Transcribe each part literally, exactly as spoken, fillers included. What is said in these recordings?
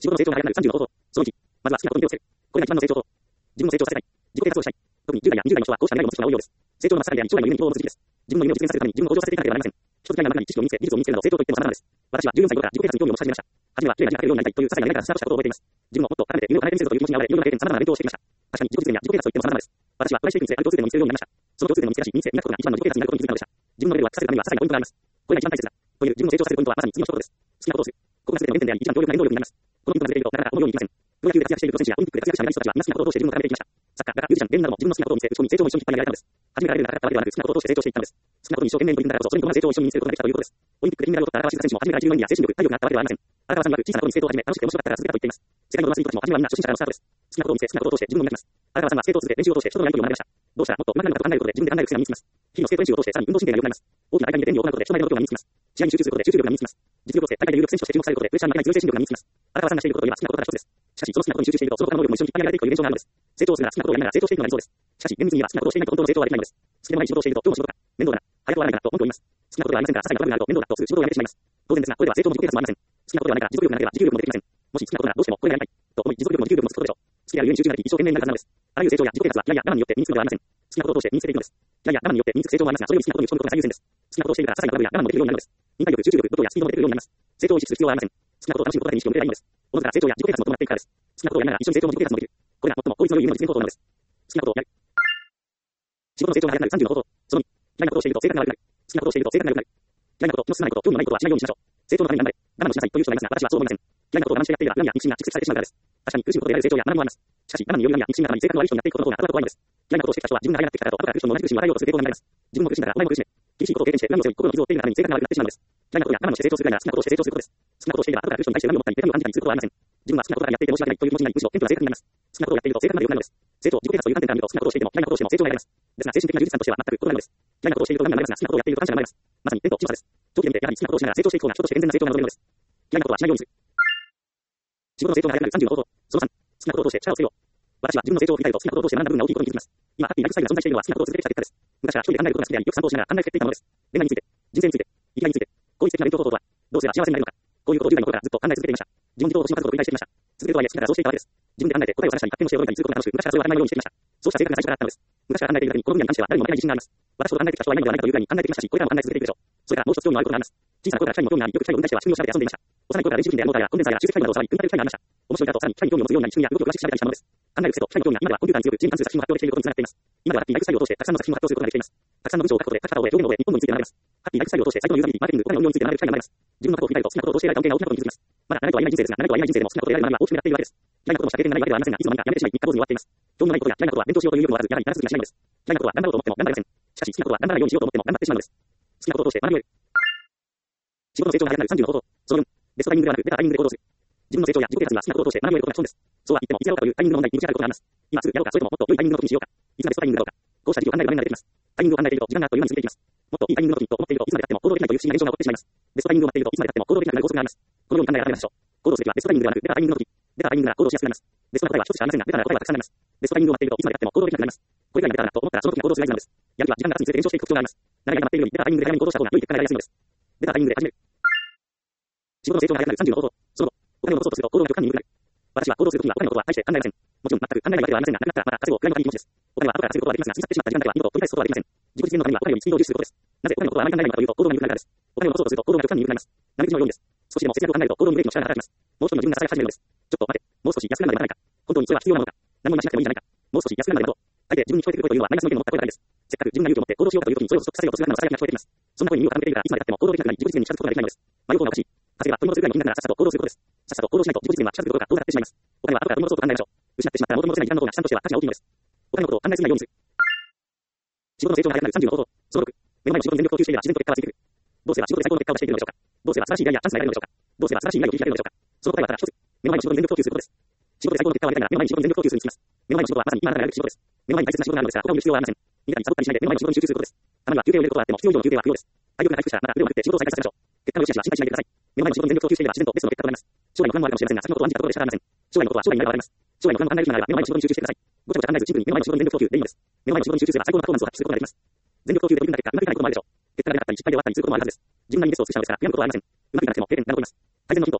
仕事の成長が早くなるさんじゅうの方法。そのいち、まずは好きなことに手をつける。これが一番の成長法。自分の成長させたい。自己啓発をしたい。特にじゅう代やにじゅう代の人はこうした願いを持つ人が多いようです。成長の真っ盛りであり、将来の夢に希望を持つ時期です。自分の夢を実現させるために自分を向上させていかなければなりません。一つくらいの中に知識を身につけ、技術を身につけるなど成長といっても様々です。私はじゅうよんさい頃から自己啓発に興味を持ち始めました。初めは綺麗な字が書けるようになりたいという些細な夢からスタートしたことを覚えています。自分をもっと高めて夢を叶えてみせるという気持ちにあわれ、いろいろな経験、様々な勉強をしてきました。確かに自己実現や自己啓発といっても様々です。私はトライしていくにつれある共通点を見つけるようになりました。その共通点を見つけ出し、身につけ磨くことが一番の自己啓発になることに気づいたのでした。自分のレベルをアップさせるためには些細なポイントがあります。これが一番大切だ。という自分を成長させるポイントはまさに次の一言です。好きなことをする。ここが全ての原点であり、一番強力な原動力になります。このポイントがずれていると、なかなか思うようにいきません。プロ野球で活躍しているプロ選手やオリンピックで活躍したメダリストたちは皆好きなことを通して自分を高めていきました。サッカー、画家、ミュージシャン、芸人なども自分の好きなことを見つけ、そこに成長も一緒に引っ張り上げられたのです。初めからレベルが高かったわけではなく、好きなことを通して成長していったのです。好きなことに一生懸命に取り組んだからこそ、それに伴う成長を一緒に見つけることができたということです。オリンピックで金メダルを取った荒川静香選手も初めから十分にや精神力、体力があったわけではありません。荒川さん曰く小さなことに成功を始め、楽しくて面白かったから続けたと言っています。世界のドラマスリーたちも初めはみんな初心者からのスタートです。好きなことを見つけ、好きなことを通して自分を磨きます。荒川さんは成功を続け、練習を通して人とのやり取りを学びました。どうしたらもっと上手くなるのかと考えることで自分で考える癖が身につきます。日々のスケート練習を通してさらに運動神経が良くなります。大きな大会に出て演技を行うことで人前の度胸が身につきます。試合に集中することで集中力が身につきます。実力をつけ、大会で有力選手として注目されることでプレッシャーに負けない強い精神力が身につきます。荒川さんがしていることといえば好きなことから一つです。しかし、その好きなことに集中していると、その他の能力も一緒に引っ張り上げられていくという現象があるのです。成長をするなら好きなことをやりながら成長していくのが理想です。しかし、厳密には好きなことをしていないと本当の成長はできないのです。好きでもない仕事をしていると、今日も仕事か、面倒だな、早く終わらないかなと文句を言います。好きなことではありませんが、些細なトラブルがあると面倒だとすぐ仕事を辞めてしまいます。当然ですが、これでは成長も自己啓発もありません。好きなことではないから持続力がなければ持久力も出てきません。もし好きなことならどうしてもこれがやりたいと思い、持続力も持久力もつくことでしょう。好きであるゆえに集中ができ、一生懸命になるはずなのです。あらゆる成長や自己啓発は、いやいや我慢によって身につくのではありません。好きなことを通して身につけていくのです。いやいや我慢によって身につく成長もありますが、それより好きなことに打ち込むことが最優先です。好きなことをしているから些細なトラブルや我慢もできるようになるのです。忍耐力、集中力、度胸やスピードも出てくるようになります。成長を意識する必要はありません。好きなことを楽しむことだけに意識を向ければいいのです。おのずから成長や自己啓発も伴っていくからです。好きなことをやりながら一緒に成長も自己啓発もできる。これが最も効率の良い夢の実現方法なのです。好きなことをやる。仕事の成長が早くなるさんじゅうの方法。そのに、嫌いなことをしていると性格が悪くなる。好きなことをしていると性格が良くなる。嫌いなこと、気の進まないこと、興味のないことはしないようにしましょう。成長のために頑張れ。我慢をしなさいという人がいますが、私はそう思いません。嫌いなことを我慢してやっていれば病や肉親が蓄積されてしまうからです。確かに苦しむことで得られる成長や学びもあります。しかし、我慢による病や肉親がたまり性格の悪い人になっていくことの方が後々怖いのです。嫌いなことをしてきた人は自分が嫌いになってきたからと後から苦しむ人も同じ苦しみを与えようとする傾向が見られます。自分も苦しんだからお前も苦しめ。厳しいことを経験して恨みを背負い心の傷を負っているがために性格が悪くなってしまうのです。嫌いなことや我慢をして成長するぐらいなら好きなことをして成長することです。好きなことをしていれば後から苦しむ人に対して恨みを持ったり痛みを感じたりすることはありません。自分は好きなことがやっていて申し訳ないという気持ちになり、むしろ謙虚な性格になります。好きなことをやっていると性格まで良くなるのです。成長、自己啓発という観点から見ると好きなことをしていても嫌いなことをしても成長が得られます。ですが精神的な充実感としては全く異なるのです。嫌いなことをしていると恨みが生まれますが、好きなことをやっていると感謝が生まれます。まさに天と地の差です。長期で見てやはり好きなことをしながら成長していく方が人として健全な成長が望めるのです。嫌いなことはしないようにする。仕事の成長が早くなるさんじゅうの方法。そのさん、好きなことを通して力をつけよう。私は自分の成長を振り返ると好きなことを通して学んだ部分が大きいことに気づきます。今、ハッピーライフスタイルが存在しているのは好きなことを続けてきた結果です。昔から一人で考えることが好きであり、よく散歩をしながら考えてきていたものです。恋愛について、人生について、生きがいについて、効率的な勉強方法とは、どうすれば幸せになれるのか、こういうことをじゅう代の頃からずっと考え続けていました。自問自答を星の数を繰り返してきました。続けるとはいえ好きならそうしていたわけです。自分で考えて答えを探したり発見をして驚いたりすることが楽しく、昔からそれを当たり前のようにしてきました。そうした性格が最初からあったのです。昔から考えているだけにこの分野に関しては誰にも負けない自信があります。私ほど考えてきた人はいないのではないかというぐらいに考えてきましたし、これからも考え続けていくでしょう。それからもう一つ興味のあることがあります。小さな頃から機械にも興味があり、よく機械を運転しては仕組みを調べて遊んでいました。幼い頃から電子部品であるモーターやコンデンサーや集積機械などを触り、組み立てる機械がありました。面白いからとさらに機械に興味を持つようになり、仕組みや動きを詳しく調べたりしたものです。考える癖と機械に興味が今ではコンピューターに強く、地に関する作品を発表できていることにつながっています。今ではハッピーライフスタイルを通してたくさんの作品を発表することができています。たくさんの文章を書くことで書き方を覚え、表現を覚え、日本語について学べます。ハッピーライフスタイルを通してサイトのユーザビリティ、マーケティング、これらの運用について学べる機会が生まれます。自分の過去を振り返ると好きなことを通して得られた恩恵が大きなことに気づきます。まだ慣れとは言えない人生ですが、慣れとは言えない人生でも好きなことをやる学びは大きくなっているわけです。嫌いなこともした経験がないわけではありませんが、いつの間にかやめてしまい、三日坊主に終わっています。興味のないことや嫌いなことは勉強しようという意欲もあらず、やはりやらずにはしないのです。嫌いなことは頑張ろうと思っても頑張れません。しかし好きなことは頑張らないようにしようと思っても頑張ってしまうのです。好きなことを通して学び終える。仕事の成長が早くなるさんじゅうの方法。そのよん、ベストタイミングではなく、出たタイミングで行動する。自分の成長や自己啓発は好きなことを通して学び終えることが基本です。そうは言っても、いつやろうかというタイミングの問題にぶち当たることがあります。今すぐやろうか、それとももっと良いタイミングの時にしようか。いつがベストタイミングだろうか。こうした時期を考える場面が出てきます。タイミングを考えていると、時間があっという間に過ぎていきます。もっといいタイミングの時と思っていると、いつまで経っても行動できないという不思議な現象が起こってしまいます。ベストタイミングを待っていると、いつまで経っても行動できなくなる法則があります。このように考え改めましょう。行動すべきはベストタイミングではなく、出たタイミングの時。出たタイミングなら行動しやすくなります。ベストな答えは一つしかありませんが、出たなら答えはたくさんあります。ベストタイミングを待っていると、いつまで経っても行動できなくなります。これが今出たなと思ったら、その時に行動する合図なのです。やる気は時間が経つにつれて減少していく特徴があります。何が今待っているより、出たタイミングで早めに行動した方が良い結果が得られやすいのです。出たタイミングで始める。仕事の成長が早くなるさんじゅうの方法。その後、お金を残そうとすると行動が極端に緩くなる。私は行動するときはお金のことは大して考えません。もちろん全く考えないわけではありませんが、なくなったらまた稼ごうくらいの感じです。お金は後から稼ぐことはできますが、過ぎ去ってしまった時間では二度と取り返すことはできません。自己実現のためにはお金よりスピードを重視することです。なぜお金のことはあまり考えないのかというと、行動が緩くなるからです。お金を残そうとすると行動が極端に緩くなります。なめくじのようにです。少しでも節約を考えると行動にブレーキの力が働きます。もう一人の自分が働き始めるのです。ちょっと待て、もう少し安くなるまで待たないか。本当にそれは必要なのか。何も今しなくてもいいんじゃないか。もう少し安くなるまで待とう。大抵自分に聞こえてくる声というのはマイナスの意見を持った声だけです。せっかく自分が勇気を持って行動しようかという時にそれを加速させようとするからの囁きが聞こえています。そんな声に耳を傾けているからいつまで経っても行動できなくなり、自己実現に近づくことができないのです。迷う方がおかしい。稼げば取り戻せるぐらいの金ならさっさと行動することです。さっさと行動しないと自己実現は近づくことが遠ざかってしまいます。お金は後から取り戻そうと考えましょう。失ってしまったら元に戻せない時間の方が資産としては価値が大きいのです。お金のことを考えすぎないようにする。仕事の成長が早くなるさんじゅうの方法。そのろく、目の前の仕事に全力を投球していれば自然と結果はついてくる。どうすれば仕事で最高の結果を出していけるのでしょうか。どうすれば素晴らしい依頼やチャンスが得られるのでしょうか。どうすれば素晴らしい依頼を切り開けるのでしょうか。その答えはただ一つ。目の前の仕事に全力投球することです。仕事で最高の結果を上げたいなら目の前の仕事に全力投球するにつきます。目の前の仕事はまさに今あなたがやるべき仕事です。目の前に大切な仕事があるのですが、他を見る必要はありません。見たりサボったりしないで目の前の仕事に集中することです。たまには休憩を入れることはあっても必要以上の休憩は不要です。体力が回復したらまた腕を振って仕事を再開させましょう。結果の良し悪しは心配しないでください。目の前の仕事に全力投球していれば自然とベストの結果となります。将来の不安もあるかもしれませんが、先のことを案じたことで仕方ありません。将来のことは将来になればわかります。将来の不安を考える暇があれば目の前の仕事に集中してください。ごちゃごちゃ考えずシンプルに目の前の仕事に全力投球でいいのです。目の前の仕事に集中すれば最高のパフォーマンスを発揮することができます。全力投球でもいいんだ結果、うまくいかないこともあるでしょう。結果が出なかったり失敗で終わったりすることもあるはずです。自分なりにベストを尽くしたのですが、悔やむことはありません。うまくいかなくても経験に残ります。改善のヒントを思い出します。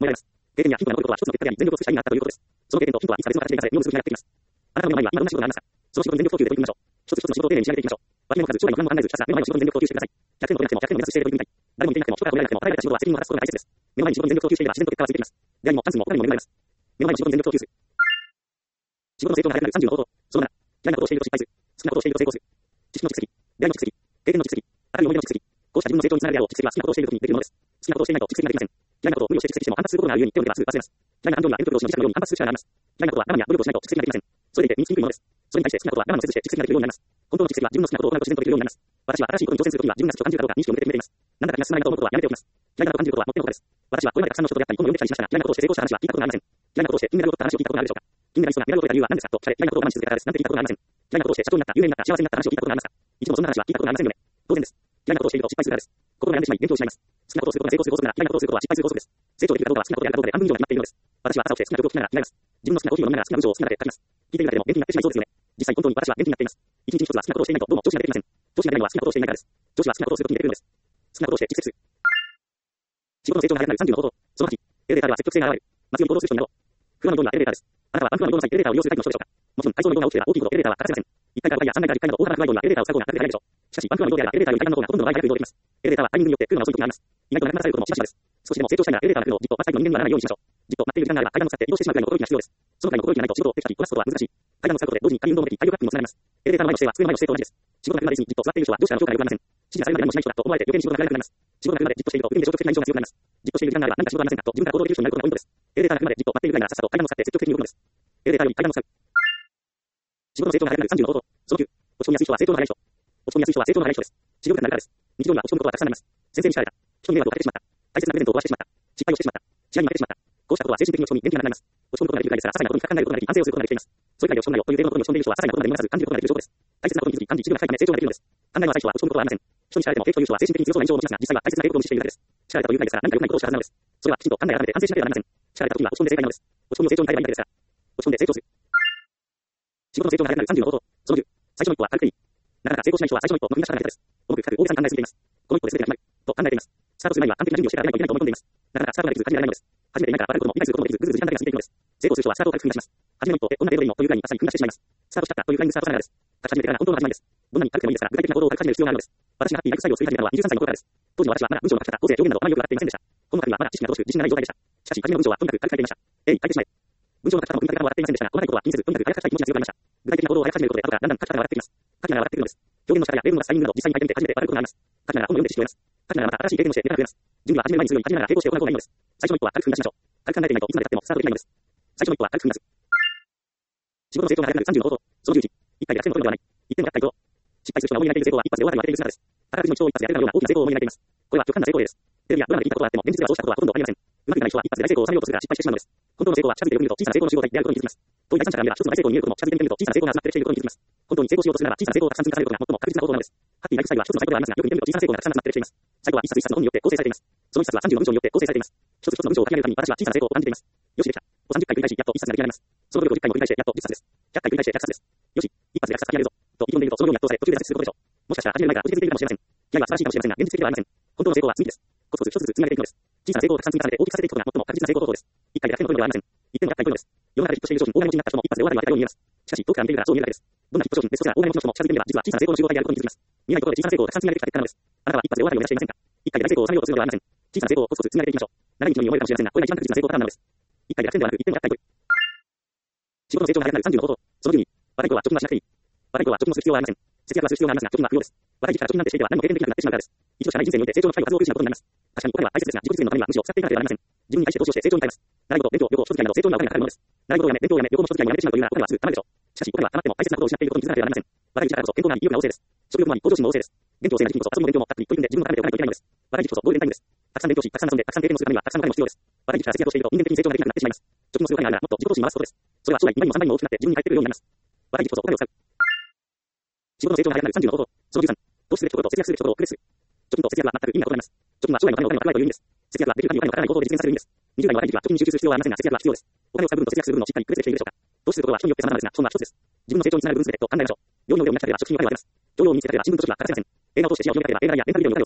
経験やヒントが残ることは一つの結果であり、全力を尽くした意味があったということです。その経験とヒントはいつまでも形で生かされ、実を結び上がっていきます。あなたの目の前には今どんな仕事がありますか？その仕事に全力投球で取り組みましょう。一つ一つの仕事を丁寧に仕上げていきましょう。割りもかず将来の不安も考えず、ひたすら目の前の仕事に全力投球してください。ひゃくてん取れなくてもひゃくてんを目指す姿勢で取り組みたい。誰も見ていなくても、人から褒められなくても、与えられた仕事は責任を果たすことが大切です。目の前に仕事に全力投球していれば自然と結果はついてきます。出会いもチャンスも他にも恵まれます。目の前の仕事に全力投球する。仕事の成長が早くなるさんじゅうの方法。そのなな、嫌いなことをしていると失敗する。好きなことをしていると成功する。知識の蓄積、出会いの蓄積、経験の蓄積、新しい思い出の蓄積。こうした自分の成長につながるであろう蓄積は好きなことをしているときにできるものです。好きなことをしていないと蓄積ができません。嫌いなことを無理をして蓄積しても反発することがあるゆえに手を抜けばすぐ忘れます。嫌いな感情にはエントロピーを示したように反発する力があります。嫌いなことは我慢や努力をしないと蓄積ができません。それでいて身につきにくいものです。それに対して好きなことは我慢をせずして蓄積ができるようになります。本当の蓄積は自分の好きなことを行うと自然とできるようになります。私は新しいことに挑戦するときは自分が好きと感じるかどうか認識を向けて決めています。なんだか気が進まないなと思うことはやめておきます。嫌いなことを感じることはもってのほかです。私はこれまでたくさんの人と出会ったり、本を読んできたりしましたが、嫌いなことをして成功した話は聞いたことがありません。嫌いなことをして金メダルを取った話を聞いたことがあるでしょうか。金メダリストがメダルを取れた理由は何ですかと聞かれ、嫌いなことを我慢し続けたからです。なんて聞いたことがありません。嫌いなことをして社長になった、有名になった、幸せになった話を聞いたことがありますか。一度もそんな話は聞いたことがありませんよね。当然です。嫌いなことをしていると失敗するからです。心が病んでしまい勉強を失います。好きなことをすることが成功する法則なら、嫌いなことをすることは失敗する法則です。成長できるかどうかは好きなことであるかどうかで半分以上が決まっているのです。私は朝起きて好きな曲を聴きながら考えます。自分の好きなコーヒーを飲みながら好きな文章を好きなだけ書きます。聞いているだけでも元気になってしまいそうですよね。実際本当に私は元気になっています。一日一つは好きなことをしていないとどうも調子が出てきません。調子が出ないのは好きなことをしていないからです。調子は好きなことをするときに出てくるのです。好きなことをして蓄積する。仕事の成長が早くなるさんじゅうの方法。そのはち、エレベーターでは積極性が現れる。末より行動する人になろう。不安のようなエレベーターです。あなたはバンクのような際エレベーターを利用するタイプの人でしょうか。もちろん、階層のような大きければ大きいほどエレベーターは欠かせません。いっかいからごかいやさんかいからじゅっかいなど大幅な不安のようなエレベーターを使う方が確実に早いでしょう。しかし、バンクのようなエレベーターより階段の方がほとんどの場合早く移動できます。エレベーターはタイミングによって来るのが遅い時があります。意外となくならされることもしばしばです。少しでも成長したいならエレベーターが来るのをじっと待つタイプの人間にはならないようにしましょう。じっと待っている時間があれば階段を使って移動してしまうくらいの心意気が必要です。そのくらいの心意気がないと仕事をできたりこなすことは難しい。階段を使うことで同時に軽い運動もでき、体力アップにもつながります。エレベーターの前の姿勢は机の前の姿勢と同じです。仕事が来るまでにじっと座っている人はどうしたらの評価が良くなりません。指示がされるまで何もしない人だと思われて余計に仕事が来なくなります。仕事が来るまでじっとしていると腕に消極的な印象が強くなります。じっとしている時間があれば何か仕事がありませんかと自分から行動できる人になることがポイントです。エレベーターが来るまでじっと待っているぐらいならさっさと階段を使って積極的に動くのです。エレベーターより階段を使う。仕事の成長が早くなるさんじゅうの方法。そのきゅう、落ち込みやすい人は成長の早い人。落ち込みやすい人は成長の早い人です。治療力がなるからです。日常には落ち込むことはたくさんあります。先生に叱られた。人に迷惑をかけてしまった。大切なプレゼントを壊してしまった。失敗をしてしまった。試合に負けてしまった。こうしたことは精神的に落ち込み元気がなくなります。落ち込むことができるくらいですが、些細なことに深く考えることができ、反省をすることができています。そういうくらい落ち込むなよというテーマのことに落ち込んでいる人は些細なことに何もならず感じることができる証拠です。大切なことに気づき、感じ、自分が深いため成長ができるのです。考えの浅い人は落ち込むことはありません。人に叱られても平気という人は精神的に強そうな印象を持ちますが、実際は大切なことを無視しているだけです。叱られたというくらいですから何か良くないことをしたはずなのです。それはきちんと考え改めて反省しなければなりません。叱られた時には落ち込んで正解なのです。落ち込みを成長に変えればいいだけですから。落ち込んで成長する。仕事の成長が早くなるさんじゅうの方法。そのきゅう、最初の一歩は軽くていい。なかなか成功しない人は最初の一歩を踏み出したが下手です。重く深く大げさに考えすぎています。この一歩で全てが決まると考えています。スタートする前には完璧な準備をしてからないといけないと思い込んでいます。なかなかスタートができず、始められないのです。初めていないからバカることも理解することもできず、ぐずぐず時間だけが過ぎていくのです。成功する人はスタートを軽く踏み出します。初めの一歩ってどんな程度でいいのというぐらいにまさに踏み出してしまいます。スタートしたかというぐらいにスタートさながらです。書き始めてからが本当の始まりです。どんなに軽くてもいいですが、具体的な行動を書き始める必要があるのです。私がハッピーライフスタイルを作り始めたのはにじゅうさんさいの頃からです。当時の私はまだ文章の書き方、構成、表現などあまりよくわかっていませんでした。この中にはまだ知識が乏しく自信がない状態でした。しかし、初めの文章はとにかく軽く書いていました。えい、書いてしまえ。文章の書き方も組み立て方もわかっていませんでしたが、細かいことは気にせず、とにかく早く書きたい気持ちが強くなりました。具体的な行動を早く始めることで、後からだんだん書き方が笑ってきます。書きながら笑ってくるのです。表現の仕方や例文のタイミングなど実際に書いてみて初めて笑うことがあります。書きながら本を読んで知識を得ます。書きながらまた新しい経験をしてネタが増えます。準備は始める前にすぐに始めながら並行して行う方がいいのです。最初の一歩は軽く踏み出しましょう。軽く考えていないといつまで経ってもスタートできないのです。最初の一歩は軽く踏み出す。仕事の成長が早くなるさんじゅうの方法。そのじゅういち、一回で楽天のことではない。一点が高いこと。失敗する人が思い描いている成功は一発で終わると言われている姿です。宝くじの一等一発でやるかのような大きな成功を思い描いています。これは極端な成功例です。テレビやドラマで聞いたことがあっても現実ではそうしたことはほとんどありません。うまくいかない人は一発で大成功を収めようとするが失敗してしまうのです。本当の成功は近づいてよく見ると小さな成功の集合体であることに気づきます。遠い第三者から見れば一つの大成功に見えることも近づいてみると小さな成功が集まってきていることに気づきます。本当に成功しようとするなら小さな成功がたくさん積み重ねることが最も確実な行動なのです。ハッピーライフスタイルは一つのサイクルではありますが、よく見てみると小さな成功がたくさん集まってきています。サイクルは一冊一冊の本によって構成されています。その一冊はさんじゅうの文章によって構成されています。一つ一つの文章を書き上げるために私は小さな成功を感じています。よしできた。をさんじゅっかい繰り返し、やっと一冊が出来上がります。その努力をじゅっかいも繰り返して、やっとじゅっさつです。ひゃっかい繰り返してひゃくさつです。よし、一発でひゃくさつ書き上げるぞ。と意気込んでいると、そのようにやっとされ、途中で挫折することでしょう。もしかしたら始める前から落ち着いているかもしれません。気合は素晴らしいかもしれませんが、現実的ではありません。本当の成功は積み木です。コツコツ一つずつ積み上げていくのです。小さな成功をたくさん積み重ねて大きくさせていくことが最も確実な成功方法です。一回で楽天の取りではありません。一点のひゃっかい取るのです。世の中でヒットしている商品、大金持ちになった人も一発で大金を当てたように見えます。しかし、遠くから見ているからそう見えるだけです。どんなヒット商品、ベストセラー、大金持ちの人も近づいてみれば、実は小さな成功の集合体であることに気づきます。見えないところで小さな成功をたくさん積み上げてきた結果なのです。あなたは一発で大金を目指していませんか？一回で大成功を収めようとするのではありません。小さな成功をコツコツ積み上げていきましょう。長い道のように思えるかもしれませんが、これが一番確実な成功パターンなのです。一回で楽天ではなく、一点のひゃっかい取る。仕事の成長が早くなるさんじゅうの方法。そのじゅうに、若い頃は貯金はしなくていい。若い頃は貯金をする必要はありません。節約はする必要がありますが、貯金は不要です。若い時期から貯金なんてしていては何も経験できなくなってしまうからです。一度しかない人生において成長の機会を数多く失うことになります。確かにお金は大切ですが、自己実現のためにはむしろ使っていかなければなりません。自分に対して投資をして成長に変えます。習い事、勉強、旅行、人付き合いなど成長にはお金がかかるものです。習い事をやめ、勉強をやめ、旅行も人付き合いもやめてしまうというならお金はすぐ貯まるでしょう。しかし、お金は貯まっても大切なことを失っていることに気づかなければなりません。若い時期だからこそ健康があり、意欲が旺盛です。食欲もあり、向上心も旺盛です。勉強をせいな時期こそ遊びも勉強もたっぷり取り組んで自分のためでお金をいけないのです。若い時期こそゴールデンタイムです。たくさん勉強し、たくさん遊んで、たくさん経験をするためにはたくさんお金も必要です。若い時期から節約をしていると人間的に成長ができなくなってしまいます。貯金をするお金があるならもっと自己投資に回すことです。それは将来今にもさんばいにも大きくなって自分に返ってくるようになります。若い時期こそお金を使う。仕事の成長が早くなるさんじゅうの方法。そのじゅうさん、投資すべきところと節約すべきところを区別する。貯金と節約は全く意味が異なります。貯金は将来のお金をお金をかけないという意味です。節約はできる限りお金をかからない方法で実現される意味です。にじゅう代の若い時期は貯金に集中する必要はありませんが、節約は必要です。お金を使う分と節約する分のしっかり区別できているでしょうか。投資することは人によって様々ですが、基本は一つです。自分の成長につながる分すべてと考えましょう。容量を満たせれば食費にお金を充てます。容量を満たせれば新聞と書が欠かせません。映画を通して視野を広げなければ映画代やレンタルビデオにお金を使います。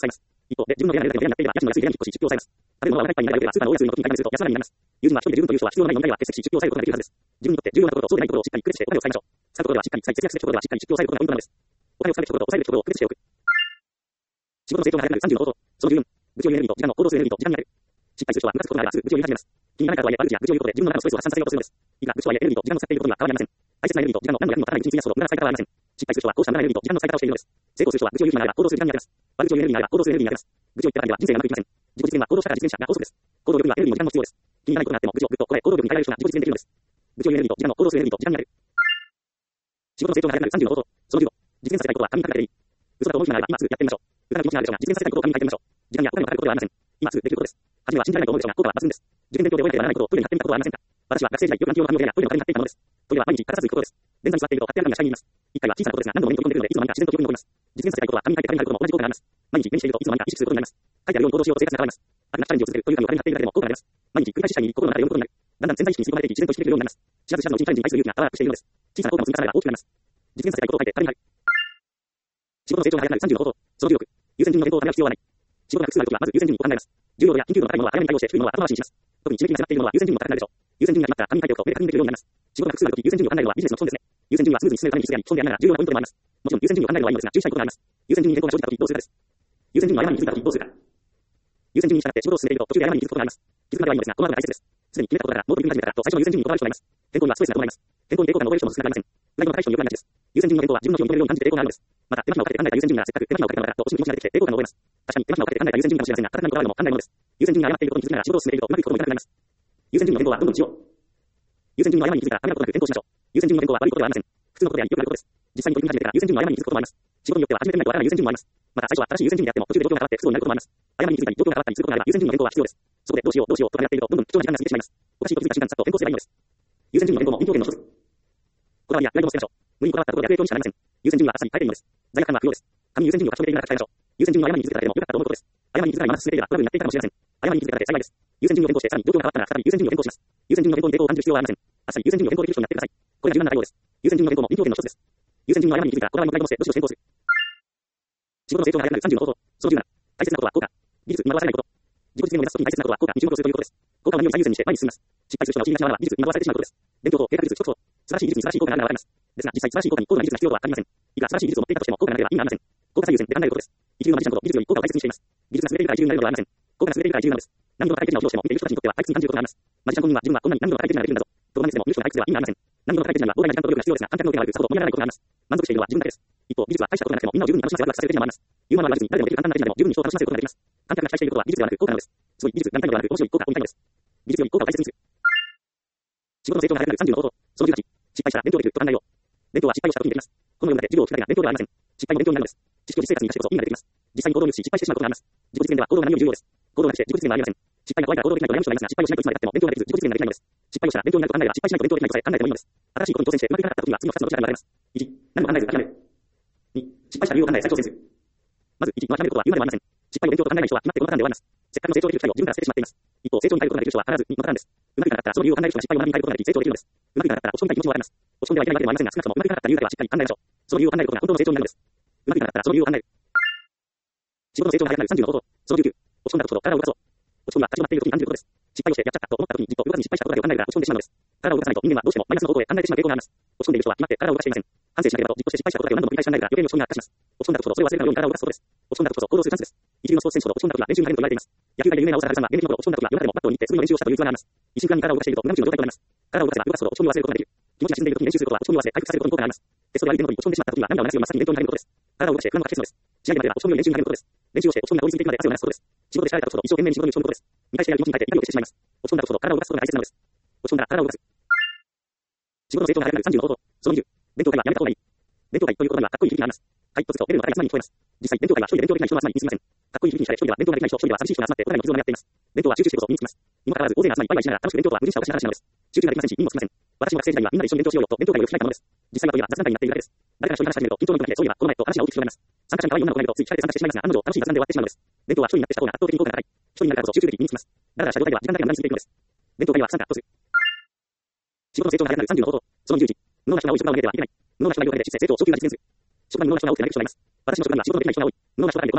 一方で、自分の部屋が部屋になっていれば、家賃の安い部屋に引っ越し、出費を抑えます。食べるものはお腹いっぱいになる予定は、スーパーの大安売りの時に買い物すると安上がりになります。友人は一人で十分という人は必要のない問題は欠席し、出費を抑えることができるはずです。自分にとって重要なところとそうでないところをしっかり区別してお金を使いましょう。使うところではしっかり使い、節約すべきところではしっかり出費を抑えることがポイントなのです。お金を使うべきところと抑えるべきところを区別しておく。仕事の成長が早くなるさんじゅうの方法。そのじゅうよん、愚痴を言えると時間の行動するエネルギーと時間になる。失敗する人はムカつくことがあればすぐ愚痴を言い始めます。気にならないからとはいえ、悪口や愚痴を言うことで自分の中のストレスを発散させようとするのです。いくら愚痴とはいえエネルギーと時間を使っていることには変わりありません。大切なエネルギーと時間の何の役にも立たない愚痴に費やすほど無駄な使い方はありません。失敗する人はこうした無駄なエネルギーと時間の使い方をしているのです。成功する人は愚痴を言う暇があれば行動する時間に充てます。悪口を言うエネルギーがあれば行動するエネルギーに充てます。愚痴を言ってばかりでは人生がうまくいきません。自己実現は行動したから実現したが法則です。行動力にはエネルギーも時間も必要です。気にならないことがあっても愚痴をぐっとこらえ行動力に変えられる人が自己実現できるのです。愚痴を言うエネルギーと時間の行動するエネルギーと時間になる。仕事の成長が早くなるさんじゅうの方法。そのじゅうご、実現させたいことは紙に書くだけでいい。嘘だと思う暇があれば今すぐやってみましょう。疑う気持ちがあるでしょうが、実現させたいことを紙に書いてみましょう。時間やお金のかかることではありません。今すぐできることです。初めは信じられないと思うでしょうが、効果は抜群です。受験勉強で覚えてやらないことをトイレに貼ってみたことはありませんか。私は学生時代、よく暗記用の紙をやトイレの壁に貼っていたものです。トイレは毎日欠かさず行くことです。便座に座っていると貼ってある紙が下にいます。一回は小さなことですが、何度も目に飛び込んでくるので、いつの間にか自然と記憶に残ります。実現させたいことは紙に書いて紙に貼ることも同じ効果があります。毎日目にしているといつの間にか意識することになります。書いてあるように行動しようと生活が変わります。あるなチャレンジを続けるという紙を紙に貼っているだけでも効果があります。毎日繰り返し社に心の中で読むことになる。だんだん潜在意識に吸い込まれていき、自然と意識できるようになります。知らず知らずのうちにチャレンジに対する勇気がパワーアップしているのです。小さな効果の積み重ねが大きくなります。実現させたいことを書いて紙に貼る。仕事の成長が早くなるさんじゅうの方法。そのじゅうろく、優先順位の変更をためらう必要はない。仕事が複数あるときはまず優先順位を考えます。重要度や緊急度の高いものは早めに対応して、低いものは後回しにします。特に締め切りが迫っているものは優先順位も高くなるでしょう。優先順位が決まったら紙に書いておくと明確にできるようになります。仕事が複数あるとき優先順位を考えるのはビジネスの損ですね。優先順位はスムーズに進めるために必須であり、損でありながら重要なポイントでもあります。もちろん優先順位を考えるのはいいのですが、注意したいことがあります。優先順位に変更が生じたときどうするかです。優先順位の誤りに気づいたときどうするか。優先順位に従って仕事を進めていると途中で誤りに気づくことがあります。気づくまではいいのですが、この後が大切です。すでに決めたことだからもう取り組み始めたらと最初の優先順位にこだわる人がいます。変更にはストレスが伴います。変更に抵抗感を覚える人も少なくありません。裏切りの対処によくなりがちです。優先順位の変更は自分の気を認めるように感じて抵抗があるのです。また、手間暇をかけて考えた優先順位がせっかく手間暇をかけたのだからと惜しむ気持ちが出てきて抵抗感を覚えます。確かに手間暇をかけて考えた優先順位かもしれませんが、形にこだわるのも考えるものです。優先順位が誤っていることに気づきながら仕事を進めているとうまくいくことも痛くなります。優先順位の変更はどんどんしよう。優先順位の誤りに気づいたらためらうことなく変更しましょう。優先順位の変更は悪いことではありません。普通のことであり、よくあることです。実際に取り組み始めてから優先順位の誤りに気づくこともあります。仕事によっては始めてみないとわからない優先順位もあります。また最初は正しい優先順位であっても途中で状況が変わって不都合になることもあります。誤りに気づいたり状況が変わったりすることがあれば優先順位の変更は必要です。そこでどうしようどうしようとかやっているとどんどん貴重な時間が過ぎてしまいます。おかしいと気づいた瞬間さっと変更すればいいのです。優先順位の変更も臨機応変の一つ。こだわりやプライドも捨てましょう。無理にこだわったところで悪影響にしかなりません。優先順位はあっさり変えていいのです。罪悪感は不要です。紙に優先順位を過小でいながら使いましょう。優先順位の誤りに気づけただけでも良かったと思うことです。誤りに気づかないまま進めていればトラブルになっていたかもしれません。誤りに気づけただけで幸いです。優先順位を変更してさらに状況が変わったら再び優先順位を変更します。優先順位の変更に抵抗を感じる必要はありません。あっさり優先順位を変更できる人になってください。これが柔軟な対応です。優先順位の変更も臨機応変の一つです。優先順位の誤りに気づいたらこだわりもプライドも捨てどしどし変更する。仕事の成長が早くなるさんじゅうの方法。そのじゅうなな、大切なことは効果。技術に惑わされないこと。自己実現を目指すときに大切なことは効果に注目するということです。効果を何より最優先にして前に進みます。失敗する人のうちになしまうのは技術に惑わされてしまうことです。勉強と計画術、一つと素晴らしい技術に素晴らしい効果があるのはわかります。ですが実際素晴らしい効果に高度な技術が必要とは限りません。いくら素晴らしい技術を持っていたとしても効果がなければ意味がありません。効果最優先で考えることです。一流のマジシャンほど技術より効果を大切にしています。技術が優れているから一流になるのではありません。効果が優れているから一流なのです。何度も快適なお仕事をしても見ている人たちにとっては退屈に感じることがあります。マジシャン本人は自分はこんなに何度も快適ならできるんだぞ。とどまにしても見る人が退屈では意味がありません。何度も快適なには膨大な時間と努力が必要ですが、観客の手が悪くさほど盛り上がらないことがあります。満足しているのは自分だけです。一方、技術は大したことがなくてもみんなを十分に楽しませワクワクさせる手にもあります。言うままは言わずに誰でもできる簡単な手品でも十分に人を楽しませることができます。観客が期待していることは技術ではなく効果なのです。すごい技術が見たいのではなく面白い効果を見たいのです。技術より効果を大切にする。仕事の成長が早くなるさんじゅうの方法。そのじゅうはち、失敗したら勉強できると考えよう。勉強は失敗をした時にできます。このようなで授業を聞くだけが勉強ではありません。失敗も勉強になるのです。知識を実生活に生かしてこそ意味ができます。実際に行動に移し失敗してしまうことがあります。自己実現では行動が何より重要です。行動がして自己実現はありません。失敗が怖いから行動できないと悩む人がいますが、失敗をしないといつまで経っても勉強ができず自己実現ができないのです。失敗をしたら勉強になると考えれば失敗しないと勉強できないとさえ考えてもいいのです。新しいことに挑戦してうまくいかなかった時には次のふたつのどちらかに分かれます。いち、何も考えず諦める。に、失敗した理由を考え再挑戦する。まずいち、諦めることは言うまでもありません。失敗を勉強と考えない人は決まってこのパターンで終わります。せっかくの成長できる機会を自分から捨ててしまっています。一方、成長に変えることができる人は必ずにこのパターンです。うまくいかなかったらその理由を考える人が失敗を学びに変えることができ成長できるのです。うまくいかなかったら落ち込みたい気持ちもあります。落ち込んではいけないわけでもありませんが、少なくともうまくいかなかった理由だけはしっかり考えましょう。その理由を考えることが本当の成長になるのです。うまくいかなかったらその理由を考える。仕事の成長が早くなるさんじゅうの方法。そのじゅうきゅう、落ち込んだことほど体を動かそう。落ち込みは立ち止まっている時に感じることです。失敗をしてやっちゃったと思った時にじっと動かずに失敗したことだけを考えるから落ち込んでしまうのです。体を動かさないと人間はどうしてもマイナスの方向へ考えてしまう傾向があります。落ち込んでいる人は決まって体を動かしていません。反省しなければとじっとして失敗したことだけを何度も繰り返し考えるから余計に落ち込みが悪化します。落ち込んだことほどそれを忘れたように体を動かすことです。落ち込んだことこそ行動するチャンスです。一流のスポーツ選手ほど落ち込んだことが練習に入ると言われています。野球界で有名な大沢さんは現役の頃落ち込んだ時は夜中でもバットを握ってすぐに練習をしたという逸話があります。一週間に体を動かしていると無我夢中の状態となります。体を動かせば動かすほど落ち込みを忘れることができる。気持ちが沈んでいる時に練習することは落ち込みを忘れ回復させることに効果があります。テストで相手の方に落ち込んでしまった時には涙を流すように真っ先に勉強に入ることです。体を動かして不安を勝ち消すのです。試合にまでは落ち込みを練習に入ることです。練習をして落ち込みが通り過ぎていくまで汗を流すことです。仕事で疲れたことほど一生懸命に仕事に打ち込むことです。見返してやる気持ちに変えて痛みを消してしまいます。落ち込んだことほど体を動かすことが大切なのです。落ち込んだら体を動かす。仕事の成長が早くなるさんじゅうの方法。そのにじゅう、勉強会はやめた方がいい。勉強会ということにはかっこいい響きがあります。はいとつと出るのがいちまんに聞こえます。実際勉強会は一人で勉強できない人の集まりに過ぎません。かっこいい響きにしたれ一人では勉強ができない人、一人では寂しい人が集まってお互いの絆をやっています。勉強は集中してこそ身につきます。にもかかわらず大勢が集まりワイワイしながら楽しく勉強とは無理したおかしな話なのです。集中ができませんし、身にもつきません。私も学生時代にはみんなで一緒に勉強しようよと勉強会をよく開いたものです。実際はといえば雑談会になっているだけです。誰かが一人に話し始めると緊張の時だけそういえばこの前と話が大きく広がります。参加者に可愛い女の子がいるとつい聞かれて参加してしまいますが、案の定楽しい雑談で終わってしまうのです。勉強は一人になってした方が圧倒的に効果が高い。一人になるからこそ集中でき身につきます。だから社交界では時間だけが無駄に過ぎていくのです。勉強会は参加とする。仕事の成長が早くなるさんじゅうの方法。そのじゅういち、無能な人が多い職場を見てはいけない。無能な人がいるおかげで実践成長を早急が実現する。職場に無能な人が多くなりる人がいます。私の職場には仕事のできない人が多い。無能な人がいて困ったものだ。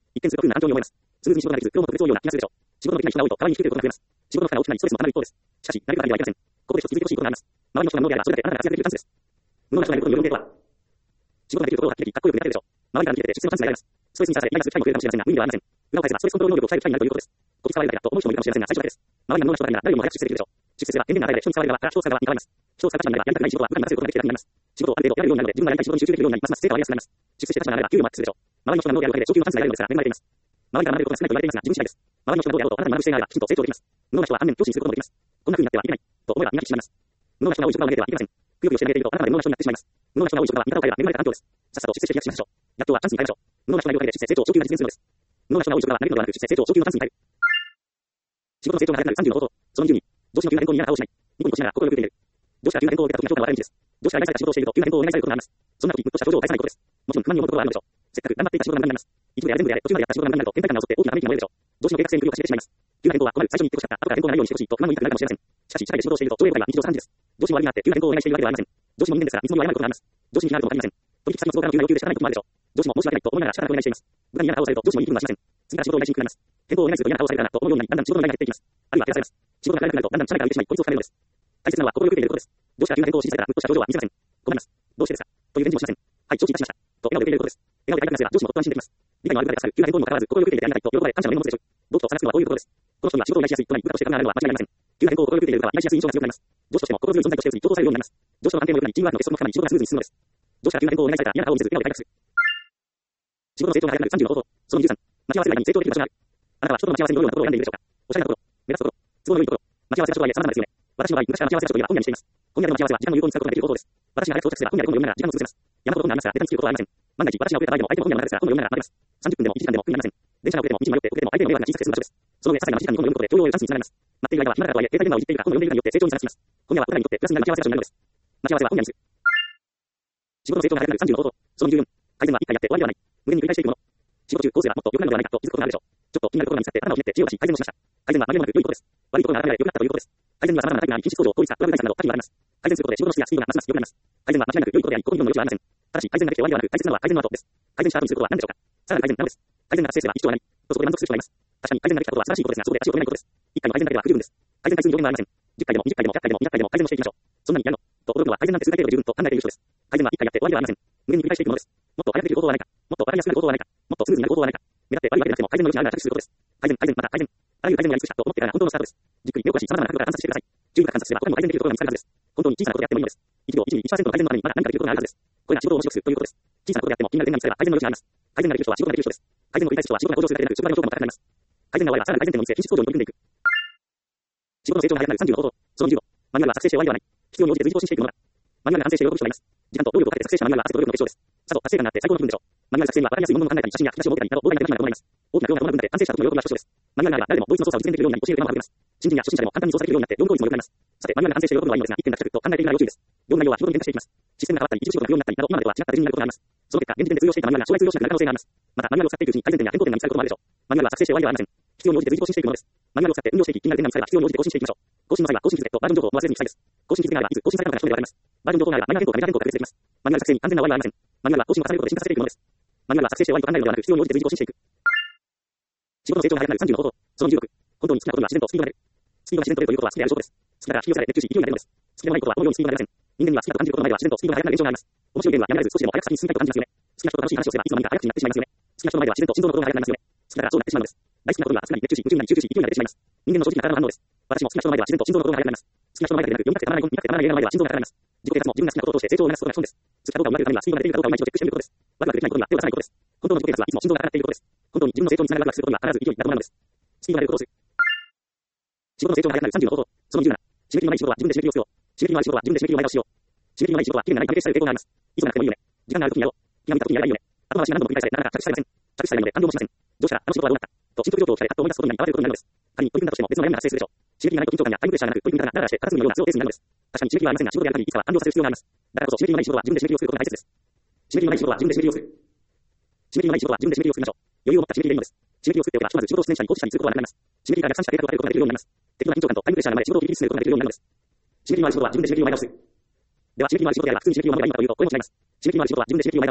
一見すると不運な環境に思えます。スムーズに仕事ができず、苦労も特別多いような気がするでしょう。仕事のできない人が多いと、代わりに低く出ることが増えます。仕事の負荷が大きくなり、ストレスもたまる一方です。しかし、なるべく早くはいけません。ここで一つ続いてほしいことがあります。周りの人が無能であれば、それだけあなたが活躍できるチャンスです。無能な人がいることの余分性とは、仕事ができるところがはっきりかっこよく目立てるでしょう。周りから見てて、質のチャンスになります。ストレスにさらされ、イライラする機会も増えるかもしれませんが、無理ではありません。裏を返せば、ストレスコントロール能力を鍛える機会になるということです。こき使われるだけだと思う人もいるかもしれませんが、最初だけです。周りが無能な人だけなら誰よりも早く出世できるでしょう。出世すれば、天然な値で人に使われる側から人を使う側に変わります。人を使う立場になれば、やりたくない仕事は部下に任せることができるだけになります。仕事をある程度やれるようになるので、自分がやりたい仕事に集中できるようになり、ますます成果を上げやすくなります。出世して立場になれば、給料もアップするでしょう。周りの人が能であるだけで昇給のチャンスが得られるのですが、恵まれています。周りから学べることが少ないと言われていますが、自分次第です。周りの人がどうであろうと、あなたに学ぶ姿勢があれば、きちんと成長できます。無能な人は反面、上司にすることもできます。こんな風になってはいけない。と思えば磨きしまいます。無能な人が多い職場を投げてはいけません。くよくよして投げていると、あなたまで無能な人になってしまいます。無能な人が多い職場は、味方を変えれば恵まれた環境です。さっさと出世して飛躍しましょう。やっとはチャンスに変えましょう。無能な人がいるおかげで出世、成長、昇給が実現するのです。無能な人が多い職場は投げるのではなく、出世、成長、昇給のチャンスに変える。仕事の成長が早くなるさんじゅうの方法。そのにじゅうに、上司の急な変更に嫌な顔をしない。ニコニコしながら心をよく見ている。上司が急な変更を受けた時の評価は笑い道です。上司が依頼された仕事をしていると、急な変更をお願いされることがあります。そんな時、ぐっとした表情を返さないことです。もちろん不満に思うことはあるでしょう。せっかく頑張っていた仕事が無駄になります。一部であれ全部であれ、途中までやった仕事が無駄になると、天体感が襲って大きなため息が漏れるでしょう。上司の計画性に無理を走ってしまいます。急な変更は困る、最初に言ってほしかった、後から変更がないようにしてほしいと不満を言いたくなるかもしれません。しかし、社会で仕事をしていると、上部会は日常茶飯事です。上司に悪いなって急な変更をお願いしているわけではありません。上司も人間ですから、いつも謝ることがあります。上司に非があるとも限りません。取引先の都合からの急な要求で仕方ないこともあるでしょう。上司も申し訳ないと思いながら仕方なくお願いしています。部下に嫌な顔をされると、上司も言い分はしません。次から仕事をお願いしにくなります。変更をお願いすると嫌な顔をされるからと思うようになり、だんだん仕事の依頼が減っていきます。あるいは減らされます。仕事が足りなくなると、だんだん社内から浮いてしまい、孤立を深めるのです。大切なのは心をよく見ていることです。上司が急な変更を指示されたら、ぐっとした表情は見せません。困ります。どうしてですかという返事もしません。はい、承知いたしました。と笑顔で受け入れることです。笑顔で回答すれば、上司もほっと安心できます。理解のある部下で助かる、急な変更にもかかわらず、心をよく見ていてありがたいと喜ばれ、感謝の念を持つでしょう。動機と探すのはこういうことです。この人には仕事を依頼しやすい、つまり部下として考えられるのは間違いありません。急な変更を心をよく見ている部下は依頼しやすい印象が強くなります。上司としても心強い存在として共同されるようになります。上司の安定も良くなり、チームワークの結束も深まり、仕事がスムーズに進むのです。上司が急な変更をお願いされたら嫌な顔を見せず、笑顔で快諾する。仕事の成長が早くなるさんじゅうの方法。そのにじゅうさん、待ち合わせ以外に成長できる場所がある。あなたは人との待ち合わせにどのようなところを選んでいるでしょうか。おしゃれなところ、目立つところ、都合の良いところ。待ち合わせ場所とはいえ様々ですよね。私の場合、昔から待ち合わせ場所といえば本屋にしています。本屋での待ち合わせは時間を有効に使うことができる方法です。私が早く到着すれば本屋で本を読みながら時間を潰せます。山ほど本がありますが、ネタにつけることはありません。万が一、私が遅れた場合でも相手も本屋の中ですが、本を読みながら待てます。さんじゅっぷんでもいちじかんでも苦になりません。電車が遅れても道に迷って遅れても相手の迷惑が小さくて済む場所です。その上、些細な時間に本を読むことで教養を得るチャンスにつながります。待っている間は暇だからとはいえ、携帯電話をいじっているか本を読んでいるかによって成長に差がつきます。本屋は部下にとってプラスになる待ち合わせ場所になるのです。待ち合わせは本屋にする。仕事の成長が早くなるさんじゅうの方法。そのにじゅうよん、改善はいっかいやって終わりではない。無限に繰り返していくもの。仕事中こうすればもっと良くなるのではないかと気づくことがあるでしょう。ちょっと気になるところが見つかって頭をひねって知恵を出し改善をしました。改善は何でもなく良いことです。悪いことが改めて良くなったということです。改善には様々なタイプがあり、品質向上、効率化、プラグ対策など多岐に分かれます。改善することで仕事の質やスピードがますます良くなります。改善は間違いなく良いことであり、ここにもの余地はありません。ただし改善だけで終わりではなく、大切なのは改善の後です。改善した後にすることは何でしょうか。さらに改善なのです。改善が達成すれば一生なり、とそこで満足する人がいます。確かに改善ができたことは素晴らしいことですが、そこで足を止めないことです。一回の改善だけでは不十分です。改善回数に上限はありません。じゅっかいでもにじゅっかいでもひゃっかいでもにひゃっかいでも改善をしていきましょう。そんなにやるのと驚くのは改善なんてするだけで十分と考えている人です。改善はいっかいやって終わりではありません。無限に繰り返していくものです。もっと早くできる方法はないか。もっと分かりやすくなる方法はないか。もっとスムーズになる方法はないか。目立って悪いわけでなくても改善の余地があるなら着手することです。改善、改善、また改善。あらゆる改善をやり尽くしたと思ってからが本当のスタートです。じっくり目を凝し、様々な角度から観察してください。十分観察すれば他にも改善できるところが見つかるはずです。本当に小さなことをやってもいいのです。いちびょう、いちミリ、いちパーセントの改善のためにまだ何かできることがあるはずです。これが仕事を面白くするということです。小さなことであっても気になる点が見つかれば改善の余地があります。改善ができる人は仕事ができる人です。改善の繰り返す人は仕事が向上するだけでなく、職場での評価も高くなります。改善が終わればさらに改善点を見つけ、品質向上に取り組んでいく。仕事の成長が早くなるさんじゅうの方法。そのにじゅうご、マニュアルは作成して終わりではない。必要に応じて随時更新していくものだ。マニュアルが完成して喜ぶ人がいます。時間と労力をかけて作成したマニュアルは汗と努力の結晶です。さぞ達成感があって最高の気分でしょう。マニュアル作成には分かりやすい文言を考えたり、写真や引き出しを設けたりなど、膨大な手間暇が伴います。大きな量が伴う分で完成した時の喜びは少々です。マニュアルがあれば誰でも同一の操作を実現できるようになり、教える手間も省けます。新人や初心者でも簡単に操作できるようになって業務効率も良くなります。さて、マニュアルが完成して喜ぶのはいいのですが、一点だけと考えているのは要注意です。業務内容は日ごとに変化していきます。システムが変わったり、一部仕事が不要になったりなど、今までとは違った手順になることがあります。その結果、現時点で通用していたマニュアルが将来通用しなくなる可能性があります。また、マニュアルを使っていくうちに改善点や変更点が見つかることもあるでしょう。マニュアルは作成して終わりではありません。必要に応じて随時更新していくものです。マニュアルを使って運用していき、気になる点が見つかれば必要に応じて更新していきましょう。更新の際は更新日付とバージョン情報を忘れずに記載です。更新日付があればいつ更新されたのかが一目でわかります。バージョン情報があればマニュアル変更かメジャー変更が確認できます。マニュアル作成に安全な終わりはありません。マニュアルは更新を重ねることで進化させていくものです。マニュアルは作成して終わりと考えるのではなく、必要に応じて随時更新していく。仕事の成長が早くなるさんじゅうの方法。そのじゅうろく、本当に好きなことには自然とスピードが出る。スピードが自然と出るということは好きである証拠です。好きだから引き寄せられ熱中し勢いが出るのです。好きでもないことはこのようにスピードが出ません。人間には好きだと感じることの前では自然とスピードが速くなる現象があります。面白いゲームはやめられず少しでも早く先に進みたいと感じますよね。好きな人と楽しい話をすればいつの間にか早口になってしまいますよね。好きな人の前では自然と心臓の鼓動が速くなりますよね。好きだからそうなってしまうのです。大好きなことにはすぐに熱中し、夢中になり集中し、勢いが出てしまいます。人間の正直な体の反応です。私も好きな人の前では自然と心臓の鼓動が速くなります。好きな人の前だけでなく、読みたくてたまらない、見たくてたまらない映画の前では心臓が速くなります。自己啓発も自分が好きなことを通して成長を促すことが基本です。好きなことがうまくいくためにはスピードが出ているかどうかを今一度チェックしてみることです。ワクワクできないことには手を出さないことです。本当の自己啓発はいつも心臓が上がっていることです。本当に自分の成長につながるワクワクすることには必ず勢いだと思うのです。スピードが出ることをする。仕事の成長が早くなるさんじゅうの方法。そのにじゅうなな、締め切りのない仕事は自分で締め切りを作ろう。締め切りのない仕事は自分で締め切りを前倒ししよう。締め切りのない仕事は期限がない関係される傾向があります。いつもなくてもいいよね。時間があるときにやろう。気が向いたときにやればいいよね。後回しが何度も繰り返され、なかなか着手されません。着手されないので感動もしません。どうしたらあの仕事はどうなったと進捗状況を聞かれ、パッと思い出すことになり、慌てることになるのです。仮に取り組んだとしても別の悩みが発生するでしょう。締め切りがないと緊張感やタイムプレッシャーがなく、取り組み方がダラダラして片付むようなスローペースになるのです。確かに締め切りはありませんが、仕事でやる限りいつかは完了させる必要があります。だからこそ締め切りのない仕事は自分で締め切りをすることが大切です。締め切りのない仕事は自分で締め切りをする。締め切りのない仕事は自分で締め切りをするましょう。余裕を持った締め切りでいいのです。締め切りを作っておけば、ひとまず仕事を出演者に放置者にすることがなくなります。締め切りが逆算した計画を立てることができるようになります。適度な緊張感とタイムプレッシャーの前で仕事を切り進めることができるようになるのです。締め切りのない仕事は自分で締め切りを前倒す。では、締め切りのない仕事であれば、普通に締め切りを前倒すかというと、これも違います。締め切りのない仕事は自分で締め切りを前倒しましょう。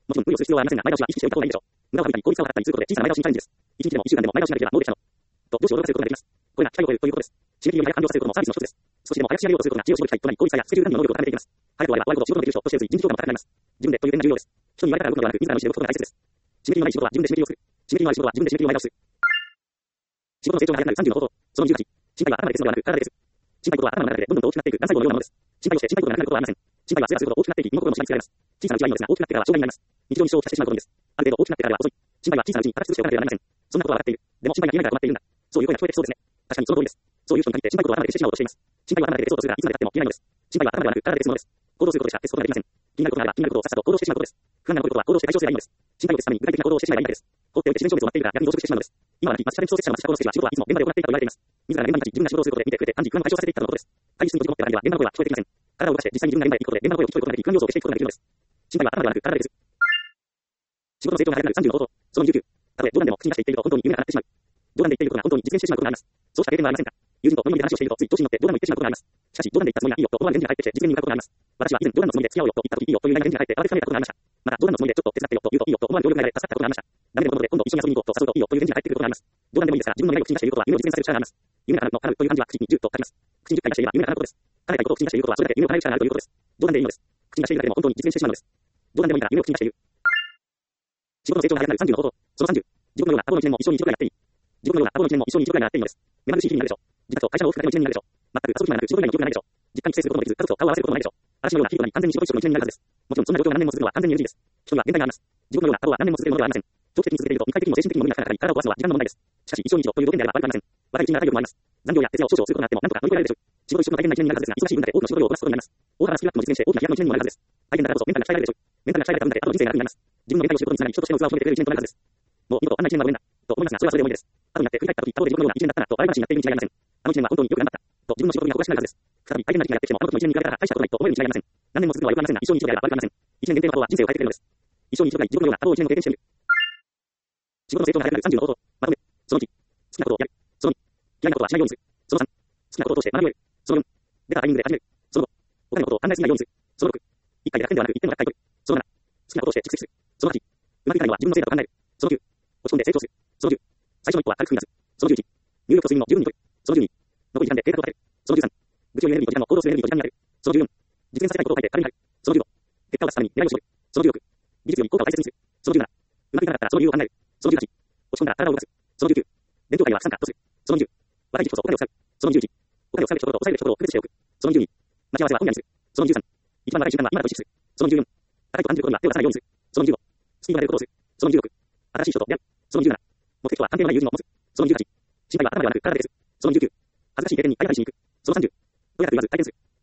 もちろん無理をする必要はありませんが、前倒しは意識しておいた方がいいでしょう。無駄を省いたり、効率化を図ったりすることで小さな前倒しにチャレンジです。一日でも一週間でも前倒しができればどうでしたのと、上司を驚かせることができます。これが機会を超えるということです。締め切りを早く完了させることもサービスの一つです。少しでも早く仕上げようとすることが知恵を絞る機会となり、効率化やスケジュール管理の能力を高めていきます。早く終われば終わるほど仕事のできる人として人事評価も高くなります。自分でという点が重要です。人に言われたから動くのではなく、自らの意思で動くことが大切です。締め切りのない仕事は自分で締め切りをする。締め切りのある仕事は自分で締め切りを前倒す。仕事の成長が早くなるさんじゅうの方法。そのじゅうはち、心配は頭でですのではなく体です。心配事は頭の中でどんどんと大きくなっていくがん細胞のようなものです。心配をして心配事がなくなることはありません。心配はすればするほど大きくなっていき、身の心の下に作られます。小さなうちはいいのですが、大きくなってからは障害になります。日常に支障をきたしてしまうことです。ある程度大きくなってからでは遅い。心配は小さなうちに形崩しておかなければなりません。そんなことは分かっている。でも心配が見えないから止まっているんだ。そういう声が聞こえてきそうですね。確かにその通りです。そういう人に限って心配事を頭で消してしまおうとしています。心配は頭で消そうとするが、いつまで経っても消えないのです。心配は頭ではなく体で消すものです。行動することでしか消すことができません。気になることがあれば気になることをさっさと行動してしまうことです。不安が残ることは行動して解消すればいいのです。心配を消すために具体的な行動をしてしまえばいいだけです。放っておいて自然消滅を待っているが逆に増殖してしまうのです。今はなき松下電装設者の松下幸之助は仕事はいつも現場で行っていたと言われています。自ら現場に立ち自分が仕事をすることで見てくれて短時不安を解消させていったとのことです。会議室に閉じこもってからでは現場の声は聞こえてきません。体を動かして実際に自分が現場へ行くことで現場の声を聞くことができ、不安要素を消していくことができるのです。心配は頭ではなく体でです。仕事の成長が早くなるさんじゅうの方法。そのじゅうきゅう、たとえ冗談でも口に出して言っていると本当に夢が叶ってしまう。冗談で言っていることが本当に実現してしまうことがあります。そうした経験はありませんか？友人とノリノリで話をしているとつい調子に乗って冗談を言ってしまうことがあります。しかし冗談で言ったつもりがいいよと思われ現実に帰ってきて実現に向かうことがあります。私は以前冗談のつもりで付き合おうよと言った時いいよという内容が現実に帰って慌てかめたことがありました。また冗談のつもりでちょっと手伝ってよと言うといいよと思われ協力が得られ助かったことがありました。ダメでもので今度一緒に遊びに行こうと誘うといいよという現実が返ってくることがあります。冗談でもいいですが自分の願いを口に出していることは夢を実現させる力があります。夢が叶うの叶うという漢字は口にじゅうと書きます。口にじゅっかい出していれば夢が叶うことです。叶えたいことを口に出していることはそれだけ夢を叶える力があるということです。冗談でいいのです。口に出しているだけでも本当に実現してしまうのです。冗談でもいいから夢を口に出している。仕事の成長が早くなるさんじゅうの方法。そのさんじゅう、地獄のような過去の一年も一生に一度くらいやっていい。地獄のような過去の一年も一生に一度くらいやっていいのです。目まぐるしい日々になるでしょう。自宅と会社の往復だけの一年になるでしょう。全く遊ぶ暇なく仕事以外の記憶がないでしょう。実家に帰省することもできず、家族と顔を合わせることもないでしょう。嵐のような日々となり完全に仕事一色の一年になるはずです。もちろんそんな状況が何年も続くのは完全に エヌジー です。人には限界があります。地獄のような過去は何年も続けるものではありません。長期的に続けていると肉体的にも精神的にも無理がかかり、体を壊すのは時間の問題です。しかし一生に一度という条件であれば悪くありません。若いうちには体力もあります。残業や徹夜を少々することがあっても何とか乗り越えられるでしょう。仕事一生の大変な一年になるはずですが、忙しい分だけ多くの仕事量をこなすことになります。大幅なスキルアップも実現して大きな飛躍の一年にもなるはずです。大変だからこそメンタルが鍛えられるでしょう。メンタルが鍛えられた分だけ後の人生が楽になります。自分のメンタルを知ることにつながり、人としての器を広めてくれる一年となるはずです。もう二度とあんな一年はごめんだと思いますが、それはそれでもいいです。後になって振り返った時、他方で地獄のような一年だったなと笑い話になっているに違いありません。あの一年は本当によく頑張ったと自分の仕事に憧れしくなるはずです。再び大変な時期がやってきてもあの時の一年に比べたら大したことないと思えるに違いありません。何年も続くのはよくありませんが、一生に一度であれば悪くありません。一年限定の過去は人生を変えてくれるのです。一生に一度が地獄のような過去を一年も経験してみる。仕事の成長が早くなるさんじゅうの方法。まとめ。そのいち、好きなことをやる。そのに、嫌いなことはしないようにする。そのさん、好きなことを通して学びを得る。そのよん、出たタイミングで始める。そのご、他のことを考えすぎないようにする。そのろく、一回で楽ではなく一点の楽回取る。そのなな、好きなことをして蓄積する。そのはち、うまくいかないのは自分のせいだと考える。そのきゅう、落ち込んで成長する。そのじゅう、最初の一歩は軽く踏み出す。そのじゅういち、入力と睡眠も十分にとる。そのじゅうに、残り時間で計画を立てる。そのじゅうさん、物理エネルギーと時間の行動するエネルギーと時間になる。そのじゅうよん、実現させたいことを書いて軽になる。そのじゅうご、結果を出すために狙いを絞る。そのじゅうろく、技術より効果を大切にする。そのじゅうなな、うまくいかなかったらその理由を考える。そのじゅうはち、落ち込んだら体を動かす。そのじゅうきゅう、勉強会には参加とする。そのにじゅう、若い時こそお金を使う。そのにじゅういち、お金を使うべきところと抑えるべきところを区別しておく。そのにじゅうに、待ち合わせは今夜にする。そのにじゅうさん、一番長い瞬間は今だと意識する。そのにじゅうよん、高いと感じることには手を出さないようにする。そのにじゅうご、スピードが出ることをする。そのにじゅうろく、新しい人と出会う。そのにじゅうなな、目的とは関係のない友人を持つ。そのにじゅうはち、心配は頭ではなく体です。そのにじゅうきゅう、恥ずかしい経験に体当たりしに行く。そのさんじゅう、どうやって言わず体験する。